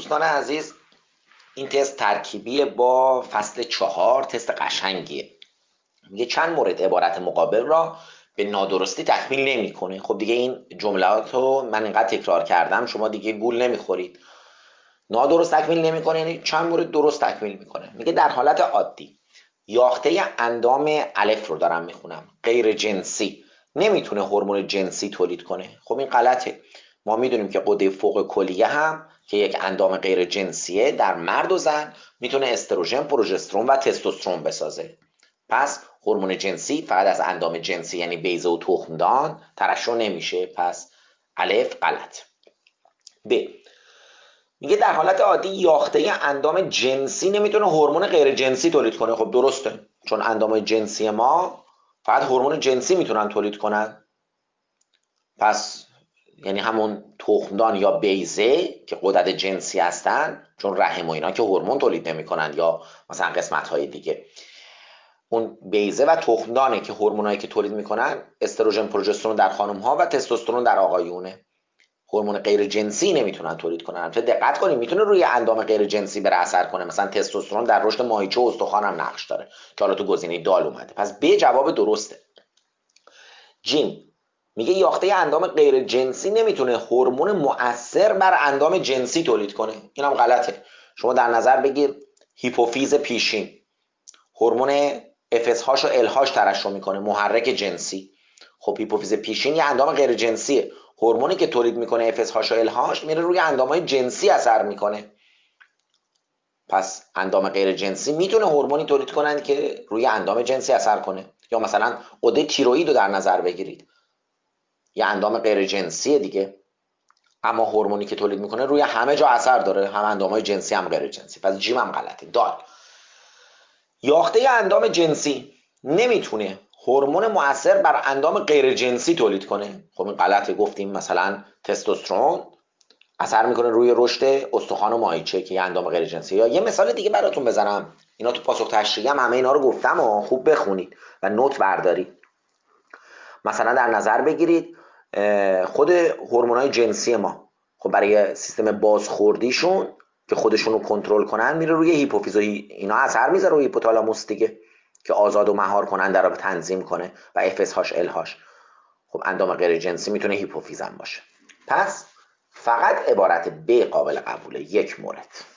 دوستان عزیز، این تست ترکیبی با فصل 4 تست قشنگیه. میگه چند مورد عبارت مقابل را به نادرستی تکمیل نمیکنه. خب دیگه این جملات رو من اینقدر تکرار کردم شما دیگه گول نمیخورید. نادرست تکمیل نمیکنه یعنی چند مورد درست تکمیل میکنه. میگه در حالت عادی یاخته اندام الف رو دارم میخونم، غیر جنسی نمیتونه هورمون جنسی تولید کنه. خب این غلطه. ما میدونیم که غده فوق کلیه هم که یک اندام غیر جنسیه در مرد و زن میتونه استروژن، پروژسترون و تستوسترون بسازه. پس هورمون جنسی فقط از اندام جنسی یعنی بیضه و تخمدان ترشح نمیشه. پس الف غلط. ب میگه در حالت عادی یاخته اندام جنسی نمیتونه هورمون غیر جنسی تولید کنه. خب درسته، چون اندام جنسی ما فقط هورمون جنسی میتونن تولید کنن. پس یعنی همون تخمدان یا بیضه که غدد جنسی هستن، چون رحم و اینا که هورمون تولید نمیکنن، یا مثلا قسمت های دیگه، اون بیضه و تخمدانه که هورمونایی که تولید میکنن استروژن، پروژسترون در خانم ها و تستوسترون در آقایونه. هورمون غیر جنسی نمیتونن تولید کنن. البته دقت کنید میتونه روی اندام غیر جنسی بره اثر کنه. مثلا تستوسترون در رشد ماهیچه و استخوان هم نقش داره که حالا تو گزینه دال اومده. پس ب جواب درسته. جیم میگه یاخته اندام غیر جنسی نمیتونه هورمون مؤثر بر اندام جنسی تولید کنه. اینم غلطه. شما در نظر بگیر هیپوفیز پیشین هورمون FSH و LH ترشح میکنه، محرک جنسی. خب هیپوفیز پیشین یه اندام غیر جنسیه، هورمونی که تولید میکنه FSH و LH میره روی اندامهای جنسی اثر میکنه. پس اندام غیر جنسی میتونه هورمونی تولید کنن که روی اندام جنسی اثر کنه. یا مثلا غده تیروئید رو در نظر بگیرید، یه اندام غیر جنسیه دیگه، اما هورمونی که تولید میکنه روی همه جا اثر داره، هم اندامهای جنسی هم غیر جنسی. پس جیم هم غلطه. دال یاخته اندام جنسی نمیتونه هورمون مؤثر بر اندام غیر جنسی تولید کنه. خب این غلطه. گفتیم مثلا تستوسترون اثر میکنه روی رشد استخوان و ماهیچه که یه اندام غیر جنسی. یا یه مثال دیگه براتون بزنم، اینا تو پاسخ تشریحی هم همه اینا رو گفتم و خوب بخونید و نوت بردارید. مثلا در نظر بگیرید خود هورمونای جنسی ما، خب برای سیستم بازخوردیشون که خودشون رو کنترل کنن میره روی هیپوفیز و اینا اثر میذاره روی هیپوتالاموس دیگه که آزاد و مهار کننده رو تنظیم کنه و FSH LH. خب اندام غیر جنسی میتونه هیپوفیز هم باشه. پس فقط عبارت ب قابل قبوله. یک مورد.